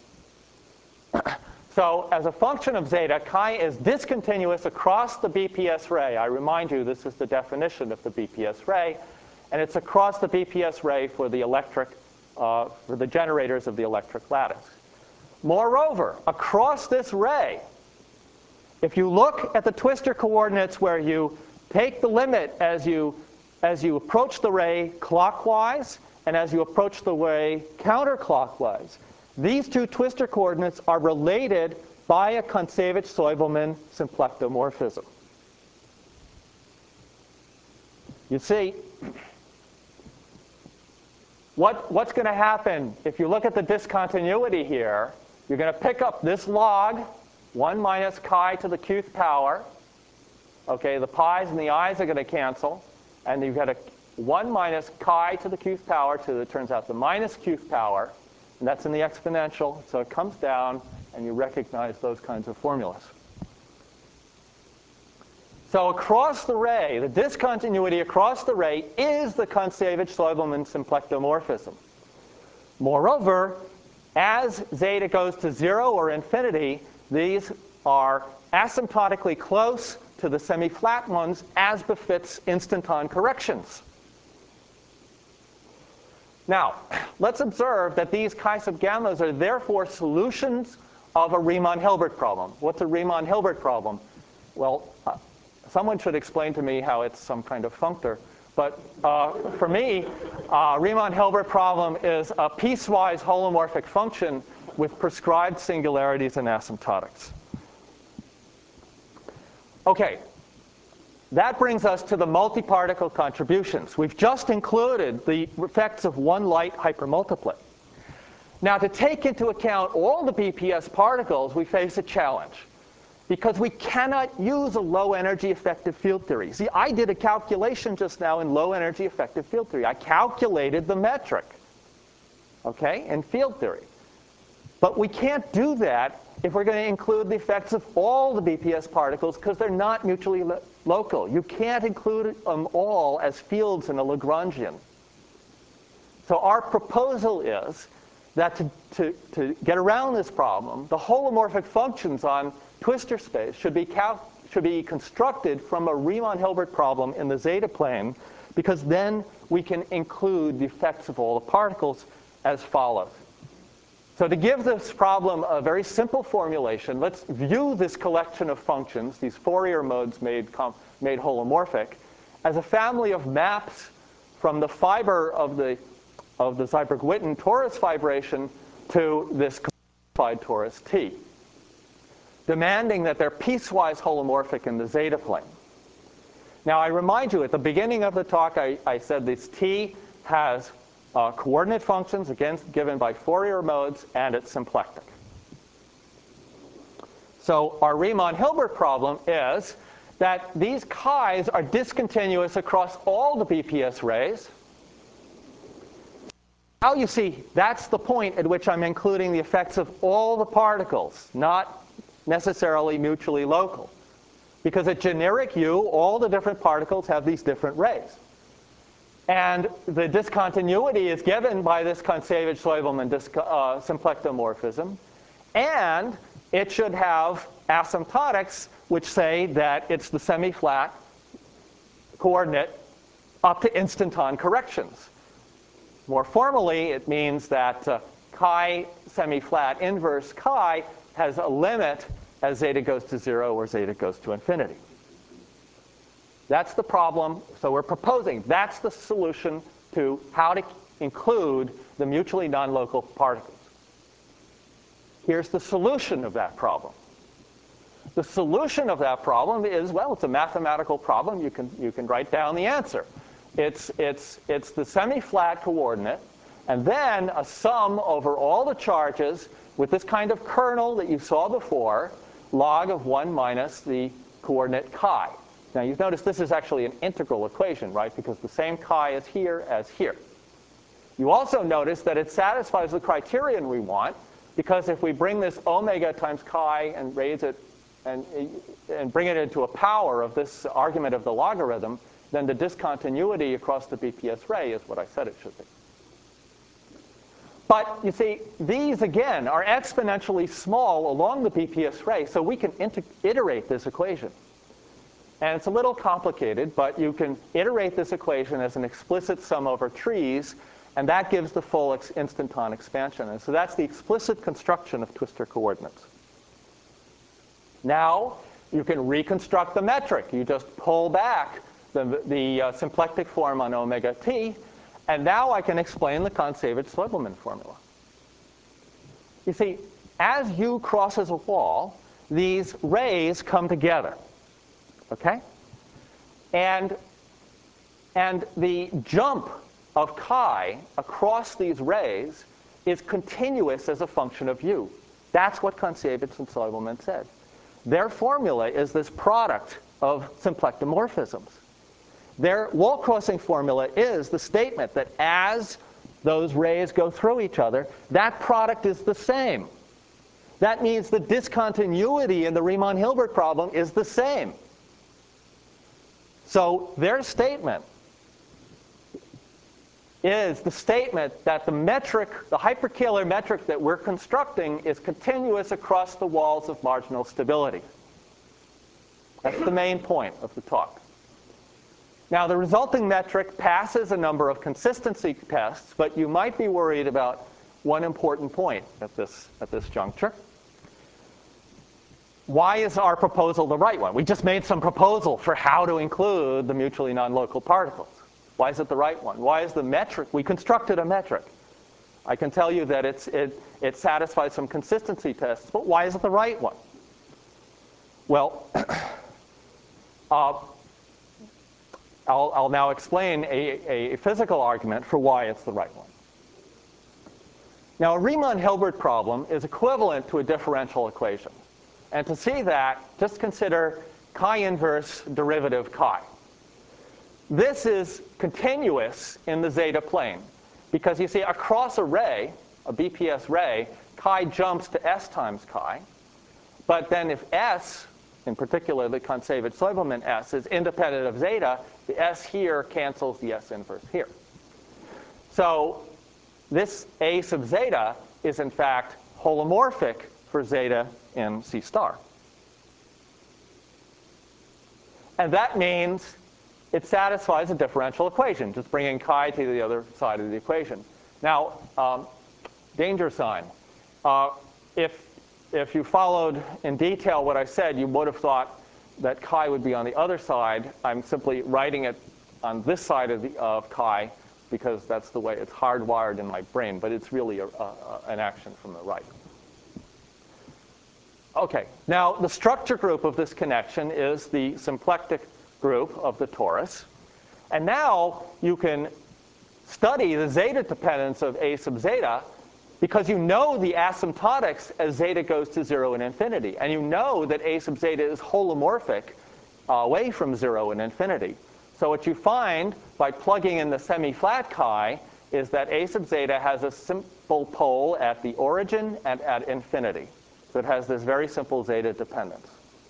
So as a function of zeta, chi is discontinuous across the BPS ray. I remind you, this is the definition of the BPS ray. And it's across the BPS ray for the electric, for the generators of the electric lattice. Moreover, across this ray, if you look at the twistor coordinates where you take the limit as you approach the ray clockwise and as you approach the ray counterclockwise, these two twistor coordinates are related by a Kontsevich-Soibelman symplectomorphism. You see, what's going to happen if you look at the discontinuity here? You're going to pick up this log, 1 minus chi to the qth power. Okay, the pi's and the i's are going to cancel. And you've got a 1 minus chi to the qth power to, it turns out, the minus qth power. And that's in the exponential. So it comes down, and you recognize those kinds of formulas. So across the ray, the discontinuity across the ray is the Kontsevich-Soibelman symplectomorphism. Moreover, as zeta goes to 0 or infinity, these are asymptotically close to the semi-flat ones as befits instanton corrections. Now, let's observe that these chi sub gammas are therefore solutions of a Riemann-Hilbert problem. What's a Riemann-Hilbert problem? Well, someone should explain to me how it's some kind of functor. But for me, Riemann-Hilbert problem is a piecewise holomorphic function with prescribed singularities and asymptotics. OK. That brings us to the multiparticle contributions. We've just included the effects of one light hypermultiplet. Now, to take into account all the BPS particles, we face a challenge, because we cannot use a low-energy effective field theory. See, I did a calculation just now in low-energy effective field theory. I calculated the metric, okay, in field theory. But we can't do that if we're going to include the effects of all the BPS particles, because they're not mutually local. You can't include them all as fields in a Lagrangian. So our proposal is that to get around this problem, the holomorphic functions on twistor space should be constructed from a Riemann-Hilbert problem in the zeta plane, because then we can include the effects of all the particles as follows. So to give this problem a very simple formulation, let's view this collection of functions, these Fourier modes made holomorphic, as a family of maps from the fiber of the Seiberg-Witten torus fibration to this codified torus T, demanding that they're piecewise holomorphic in the zeta plane. Now, I remind you, at the beginning of the talk, I said this T has coordinate functions, again, given by Fourier modes, and it's symplectic. So our Riemann-Hilbert problem is that these chi's are discontinuous across all the BPS rays. Now you see, that's the point at which I'm including the effects of all the particles, not necessarily mutually local. Because at generic U, all the different particles have these different rays. And the discontinuity is given by this Kontsevich-Soibelman symplectomorphism. And it should have asymptotics, which say that it's the semi-flat coordinate up to instanton corrections. More formally, it means that chi semi-flat inverse chi has a limit as zeta goes to 0 or zeta goes to infinity. That's the problem. So we're proposing that's the solution to how to include the mutually non-local particles. Here's the solution of that problem. The solution of that problem is, well, it's a mathematical problem. You can write down the answer. It's the semi-flat coordinate, and then a sum over all the charges with this kind of kernel that you saw before, log of 1 minus the coordinate chi. Now, you've noticed this is actually an integral equation, right? Because the same chi is here as here. You also notice that it satisfies the criterion we want, because if we bring this omega times chi and raise it and bring it into a power of this argument of the logarithm, then the discontinuity across the BPS ray is what I said it should be. But you see, these, again, are exponentially small along the BPS ray, so we can iterate this equation. And it's a little complicated, but you can iterate this equation as an explicit sum over trees, and that gives the full instanton expansion. And so that's the explicit construction of twistor coordinates. Now, you can reconstruct the metric. You just pull back the symplectic form on omega t, and now I can explain the Kontsevich-Soibelman formula. You see, as U crosses a wall, these rays come together, okay? And the jump of chi across these rays is continuous as a function of U. That's what Kontsevich and Soibelman said. Their formula is this product of symplectomorphisms. Their wall-crossing formula is the statement that as those rays go through each other, that product is the same. That means the discontinuity in the Riemann-Hilbert problem is the same. So their statement is the statement that the metric, the hyperkähler metric that we're constructing, is continuous across the walls of marginal stability. That's the main point of the talk. Now, the resulting metric passes a number of consistency tests, but you might be worried about one important point at this juncture. Why is our proposal the right one? We just made some proposal for how to include the mutually non-local particles. Why is it the right one? Why is the metric? We constructed a metric. I can tell you that it satisfies some consistency tests, but why is it the right one? Well, I'll now explain a physical argument for why it's the right one. Now, a Riemann-Hilbert problem is equivalent to a differential equation. And to see that, just consider chi inverse derivative chi. This is continuous in the zeta plane, because you see, across a ray, a BPS ray, chi jumps to s times chi. But then if s, in particular the Kontsevich-Soibelman s, is independent of zeta, the s here cancels the s inverse here. So this a sub zeta is, in fact, holomorphic for zeta in C star. And that means it satisfies a differential equation, just bringing chi to the other side of the equation. Now, danger sign. If you followed in detail what I said, you would have thought that chi would be on the other side. I'm simply writing it on this side of chi because that's the way it's hardwired in my brain, but it's really an action from the right. Okay, now the structure group of this connection is the symplectic group of the torus. And now you can study the zeta dependence of a sub zeta because you know the asymptotics as zeta goes to 0 and infinity. And you know that a sub zeta is holomorphic away from 0 and infinity. So what you find by plugging in the semi-flat chi is that a sub zeta has a simple pole at the origin and at infinity. So it has this very simple zeta dependence.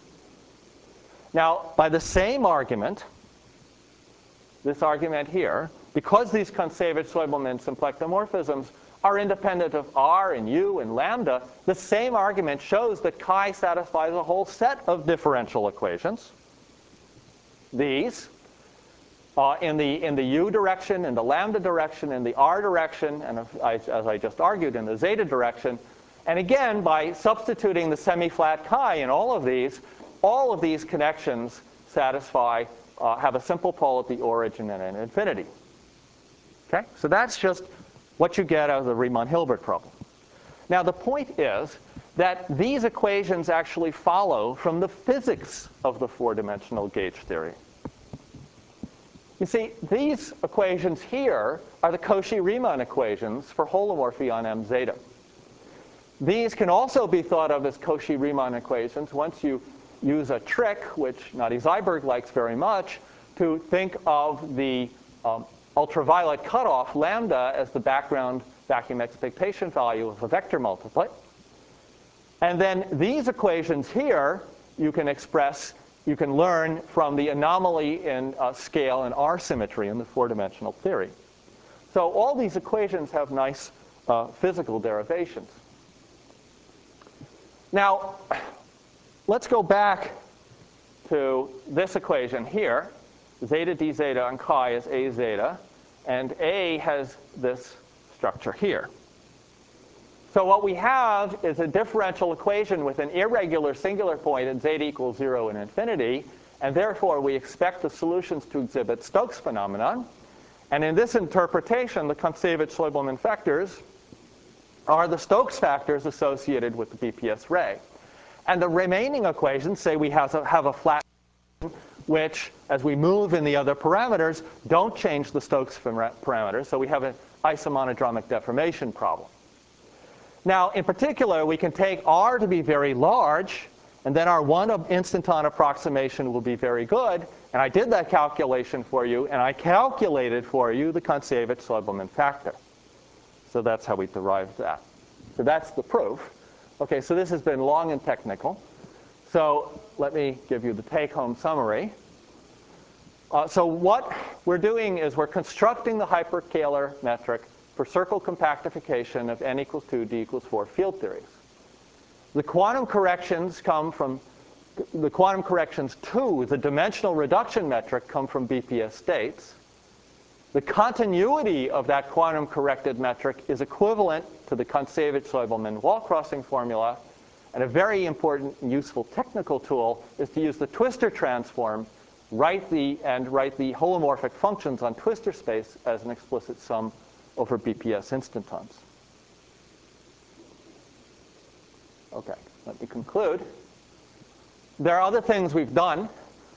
Now, by the same argument, this argument here, because these Kontsevich-Soibelman symplectomorphisms are independent of R and U and lambda, the same argument shows that chi satisfies a whole set of differential equations. These, in the U direction, in the lambda direction, in the R direction, and as I just argued, in the zeta direction. And again, by substituting the semi-flat chi in all of these connections satisfy, have a simple pole at the origin and an infinity. Okay? So that's just what you get out of the Riemann-Hilbert problem. Now, the point is that these equations actually follow from the physics of the four-dimensional gauge theory. You see, these equations here are the Cauchy-Riemann equations for holomorphy on m zeta. These can also be thought of as Cauchy-Riemann equations once you use a trick, which Nadia Zeiberg likes very much, to think of the ultraviolet cutoff, lambda, as the background vacuum expectation value of a vector multiplet. And then these equations here you can express, you can learn from the anomaly in scale and R symmetry in the four-dimensional theory. So all these equations have nice physical derivations. Now, let's go back to this equation here. Zeta d zeta on chi is a zeta, and A has this structure here. So what we have is a differential equation with an irregular singular point at zeta equals 0 and infinity, and therefore we expect the solutions to exhibit Stokes phenomenon. And in this interpretation, the Kontsevich-Slobelman vectors are the Stokes factors associated with the BPS ray. And the remaining equations say we have a flat which, as we move in the other parameters, don't change the Stokes parameters. So we have an isomonodromic deformation problem. Now, in particular, we can take R to be very large, and then our one instanton approximation will be very good. And I did that calculation for you, and I calculated for you the Kontsevich-Slobelman factor. So that's how we derived that. So that's the proof. OK, so this has been long and technical. So let me give you the take-home summary. So what we're doing is we're constructing the hyperkähler metric for circle compactification of n equals 2, d equals 4 field theories. The quantum corrections come from the quantum corrections to the dimensional reduction metric come from BPS states. The continuity of that quantum corrected metric is equivalent to the Kontsevich-Slobelman wall crossing formula. And a very important and useful technical tool is to use the twistor transform, write the holomorphic functions on twistor space as an explicit sum over BPS instantons. OK, let me conclude. There are other things we've done.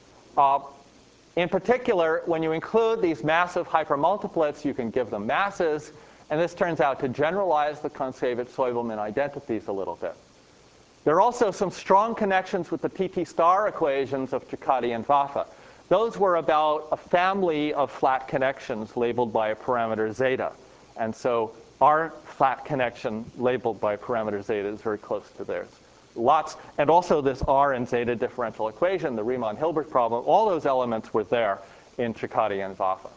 In particular, when you include these massive hypermultiplets, you can give them masses. And this turns out to generalize the Kontsevich-Slobelman identities a little bit. There are also some strong connections with the TT star equations of Cicciotti and Vafa. Those were about a family of flat connections labeled by a parameter zeta. And so our flat connection labeled by parameter zeta is very close to theirs. Lots, and also this R and zeta differential equation, the Riemann-Hilbert problem, all those elements were there in Cicciotti and Vafa.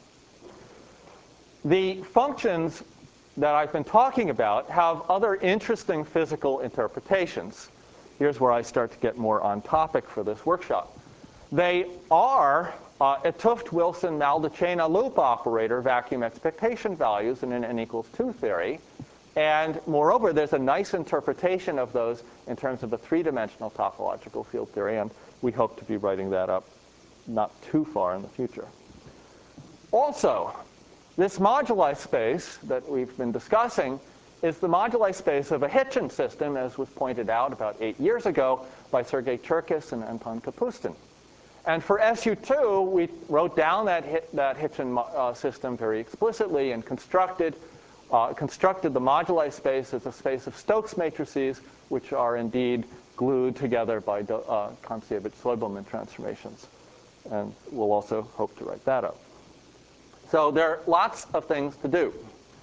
The functions that I've been talking about have other interesting physical interpretations. Here's where I start to get more on topic for this workshop. They are a 't Hooft-Wilson-Maldacena loop operator vacuum expectation values in an n equals 2 theory. And moreover, there's a nice interpretation of those in terms of a three-dimensional topological field theory. And we hope to be writing that up not too far in the future. Also, this moduli space that we've been discussing is the moduli space of a Hitchin system, as was pointed out about 8 years ago by Sergei Cherkis and Anton Kapustin. And for SU2, we wrote down that Hitchin system very explicitly and constructed the moduli space as a space of Stokes matrices, which are indeed glued together by Kontsevich-Slobelman transformations. And we'll also hope to write that up. So there are lots of things to do.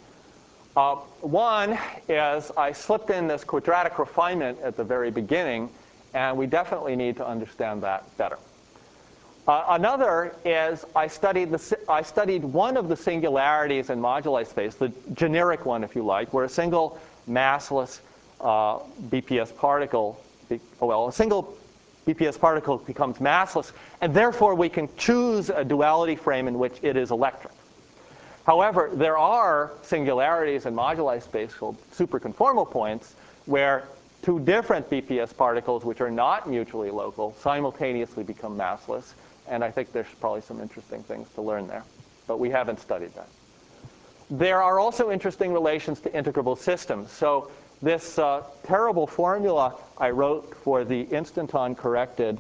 One is I slipped in this quadratic refinement at the very beginning, and we definitely need to understand that better. Another is I studied one of the singularities in moduli space, the generic one, if you like, where a single massless BPS particle, a single BPS particle becomes massless, and therefore we can choose a duality frame in which it is electric. However, there are singularities in moduli space called superconformal points where two different BPS particles, which are not mutually local, simultaneously become massless. And I think there's probably some interesting things to learn there. But we haven't studied that. There are also interesting relations to integrable systems. So this terrible formula I wrote for the instanton-corrected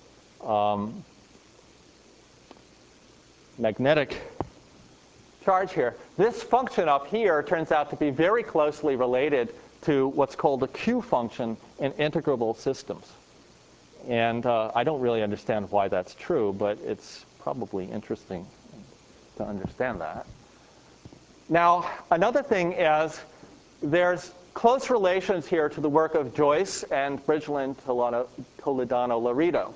magnetic charge here, this function up here turns out to be very closely related to what's called a Q function in integrable systems. And I don't really understand why that's true, but it's probably interesting to understand that. Now, another thing is there's close relations here to the work of Joyce and Bridgeland Toledano-Laredo.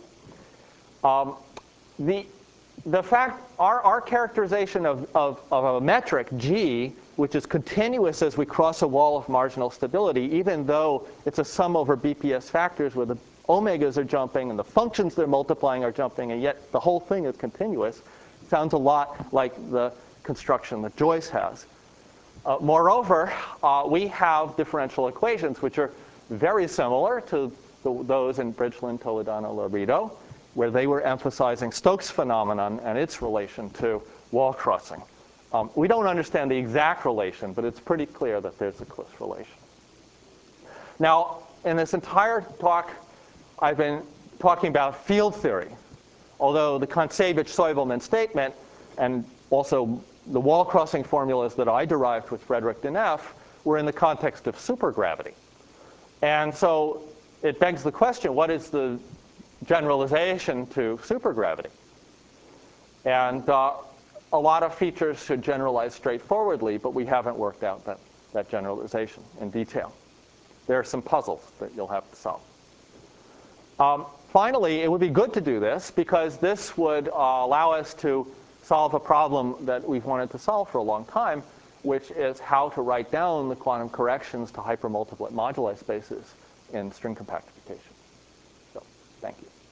The fact, our characterization of a metric, G, which is continuous as we cross a wall of marginal stability, even though it's a sum over BPS factors where the omegas are jumping and the functions they're multiplying are jumping, and yet the whole thing is continuous, sounds a lot like the construction that Joyce has. Moreover, we have differential equations which are very similar to those in Bridgeland Toledano-Laredo, where they were emphasizing Stokes' phenomenon and its relation to wall crossing. We don't understand the exact relation, but it's pretty clear that there's a close relation. Now, in this entire talk, I've been talking about field theory, although the Kontsevich-Soivelman statement and also the wall crossing formulas that I derived with Frederick Deneff were in the context of supergravity. And so it begs the question, what is the generalization to supergravity? And a lot of features should generalize straightforwardly, but we haven't worked out that generalization in detail. There are some puzzles that you'll have to solve. Finally, it would be good to do this because this would allow us to solve a problem that we've wanted to solve for a long time, which is how to write down the quantum corrections to hypermultiplet moduli spaces in string compactification. So, thank you.